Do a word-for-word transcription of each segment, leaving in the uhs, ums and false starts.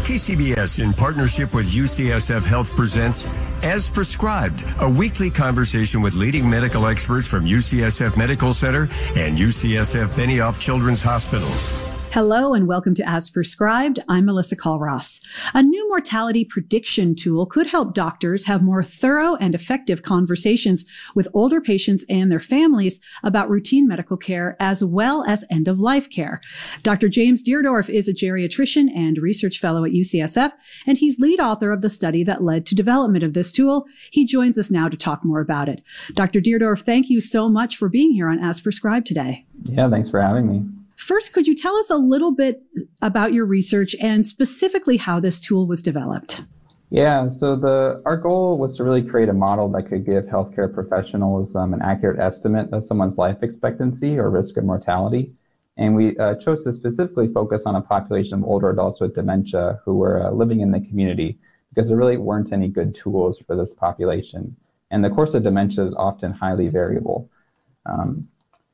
K C B S, in partnership with U C S F Health, presents As Prescribed, a weekly conversation with leading medical experts from U C S F Medical Center and U C S F Benioff Children's Hospitals. Hello and welcome to As Prescribed. I'm Melissa Call-Ross. A new mortality prediction tool could help doctors have more thorough and effective conversations with older patients and their families about routine medical care as well as end-of-life care. Doctor James Deardorff is a geriatrician and research fellow at U C S F, and he's lead author of the study that led to development of this tool. He joins us now to talk more about it. Doctor Deardorff, thank you so much for being here on As Prescribed today. Yeah, thanks for having me. First, could you tell us a little bit about your research and specifically how this tool was developed? Yeah, so the our goal was to really create a model that could give healthcare professionals um, an accurate estimate of someone's life expectancy or risk of mortality. And we uh, chose to specifically focus on a population of older adults with dementia who were uh, living in the community because there really weren't any good tools for this population. And the course of dementia is often highly variable. Um,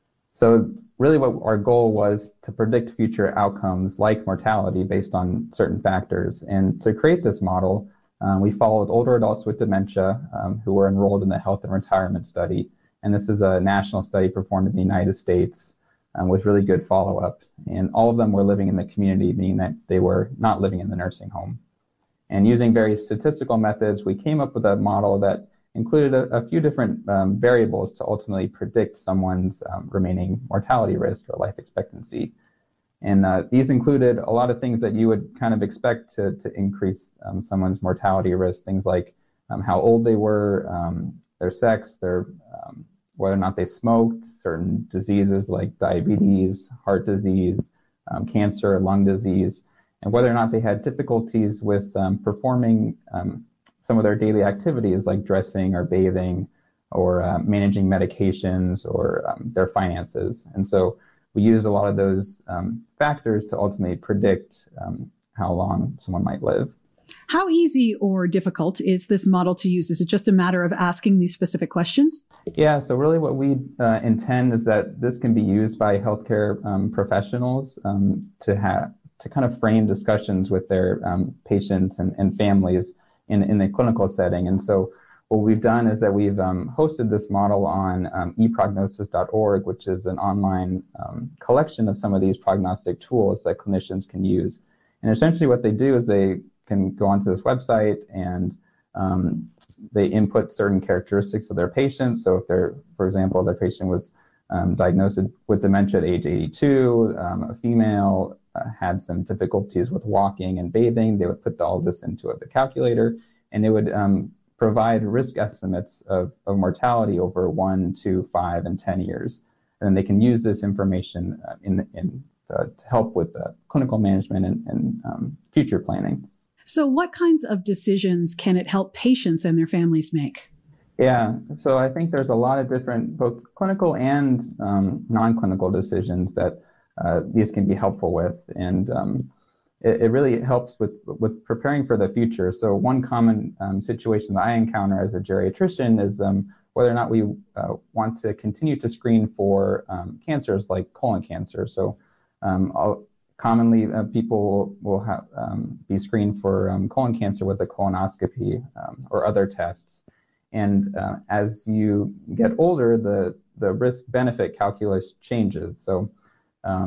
so really what our goal was to predict future outcomes like mortality based on certain factors. And to create this model, um, we followed older adults with dementia um, who were enrolled in the Health and Retirement Study. And this is a national study performed in the United States um, with really good follow-up. And all of them were living in the community, meaning that they were not living in the nursing home. And using various statistical methods, we came up with a model that included a, a few different um, variables to ultimately predict someone's um, remaining mortality risk or life expectancy. And uh, these included a lot of things that you would kind of expect to, to increase um, someone's mortality risk, things like um, how old they were, um, their sex, their um, whether or not they smoked, certain diseases like diabetes, heart disease, um, cancer, lung disease, and whether or not they had difficulties with um, performing um, some of their daily activities like dressing or bathing or uh, managing medications or um, their finances. And so we use a lot of those um, factors to ultimately predict um, how long someone might live. How easy or difficult is this model to use? Is it just a matter of asking these specific questions? Yeah, so really what we uh, intend is that this can be used by healthcare um, professionals um, to have to kind of frame discussions with their um, patients and, and families in, in the clinical setting. And so what we've done is that we've um, hosted this model on um, e prognosis dot org, which is an online um, collection of some of these prognostic tools that clinicians can use. And essentially what they do is they can go onto this website and um, they input certain characteristics of their patient. So if they're, for example, their patient was um, diagnosed with dementia at age eighty-two, um, a female, Uh, had some difficulties with walking and bathing, they would put all this into the calculator, and it would um, provide risk estimates of, of mortality over one, two, five, and ten years. And then they can use this information uh, in, in uh, to help with uh, clinical management and, and um, future planning. So what kinds of decisions can it help patients and their families make? Yeah, so I think there's a lot of different, both clinical and um, non-clinical decisions that Uh, these can be helpful with, and um, it, it really helps with with preparing for the future. So one common um, situation that I encounter as a geriatrician is um, whether or not we uh, want to continue to screen for um, cancers like colon cancer. So um, commonly uh, people will, will have, um, be screened for um, colon cancer with a colonoscopy um, or other tests. And uh, as you get older, the, the risk-benefit calculus changes. So Um,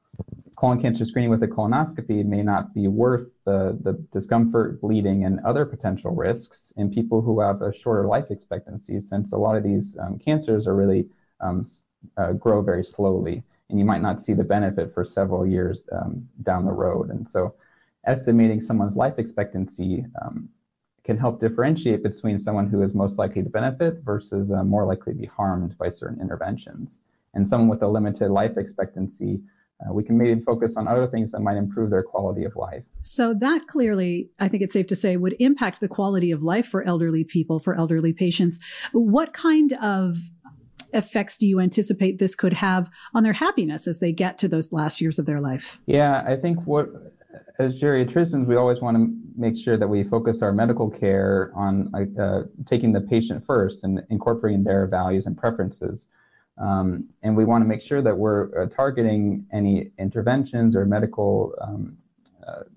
colon cancer screening with a colonoscopy may not be worth the, the discomfort, bleeding, and other potential risks in people who have a shorter life expectancy, since a lot of these um, cancers are really um, uh, grow very slowly, and you might not see the benefit for several years um, down the road. And so estimating someone's life expectancy um, can help differentiate between someone who is most likely to benefit versus uh, more likely to be harmed by certain interventions. And someone with a limited life expectancy, uh, we can maybe focus on other things that might improve their quality of life. So that clearly, I think it's safe to say, would impact the quality of life for elderly people, for elderly patients. What kind of effects do you anticipate this could have on their happiness as they get to those last years of their life? Yeah, I think what, as geriatricians, we always want to make sure that we focus our medical care on uh, taking the patient first and incorporating their values and preferences. Um, and we want to make sure that we're uh, targeting any interventions or medical um, uh,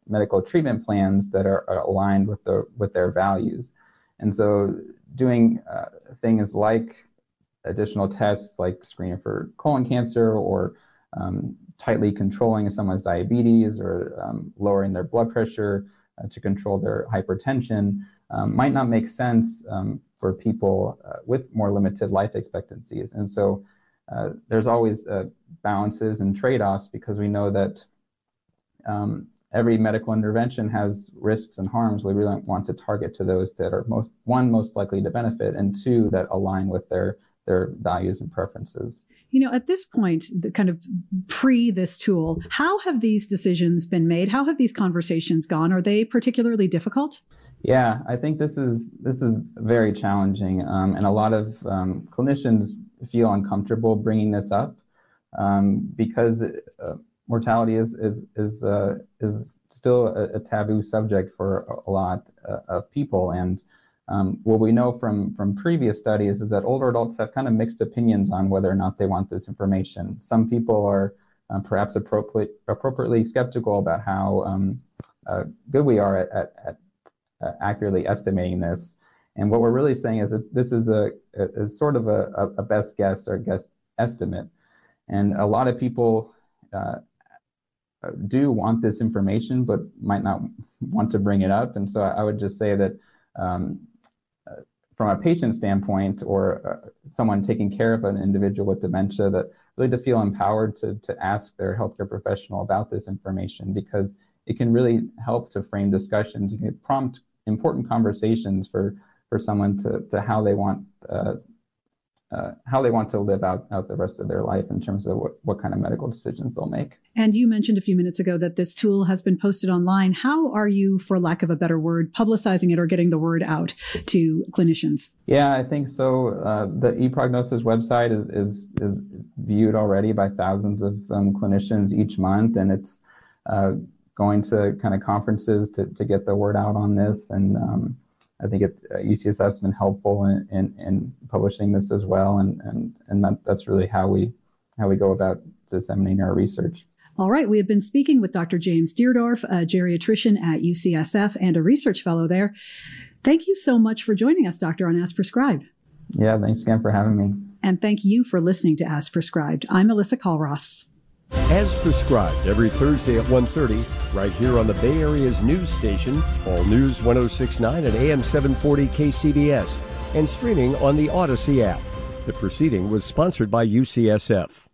medical treatment plans that are, are aligned with the with their values. And so doing uh, things like additional tests like screening for colon cancer, or um, tightly controlling someone's diabetes, or um, lowering their blood pressure uh, to control their hypertension um, might not make sense um, for people uh, with more limited life expectancies. And so uh, there's always uh, balances and trade-offs, because we know that um, every medical intervention has risks and harms. We really want to target to those that are most, one, most likely to benefit, and two, that align with their their values and preferences. You know, at this point, the kind of pre this tool, how have these decisions been made? How have these conversations gone? Are they particularly difficult? Yeah, I think this is this is very challenging, um, and a lot of um, clinicians feel uncomfortable bringing this up um, because uh, mortality is is is uh, is still a, a taboo subject for a lot uh, of people. And Um, what we know from, from previous studies is that older adults have kind of mixed opinions on whether or not they want this information. Some people are uh, perhaps appropriately, appropriately skeptical about how um, uh, good we are at, at, at uh, accurately estimating this. And what we're really saying is that this is a, a, a sort of a, a best guess or guess estimate. And a lot of people uh, do want this information, but might not want to bring it up. And so I would just say that um, from a patient standpoint, or uh, someone taking care of an individual with dementia, that really to feel empowered to, to ask their healthcare professional about this information, because it can really help to frame discussions. It can prompt important conversations for, for someone to, to how they want uh, uh, how they want to live out, out the rest of their life in terms of what, what kind of medical decisions they'll make. And you mentioned a few minutes ago that this tool has been posted online. How are you, for lack of a better word, publicizing it or getting the word out to clinicians? Yeah, I think so. Uh, the ePrognosis website is, is, is viewed already by thousands of um, clinicians each month, and it's uh, going to kind of conferences to, to get the word out on this. And um, I think it, uh, U C S F has been helpful in, in, in publishing this as well, and and and that, that's really how we how we go about disseminating our research. All right, we have been speaking with Doctor James Deardorff, a geriatrician at U C S F and a research fellow there. Thank you so much for joining us, Doctor, on As Prescribed. Yeah, thanks again for having me. And thank you for listening to As Prescribed. I'm Melissa Colross. As Prescribed, every Thursday at one thirty, right here on the Bay Area's news station, All News one oh six point nine and A M seven forty K C B S, and streaming on the Odyssey app. The proceeding was sponsored by U C S F.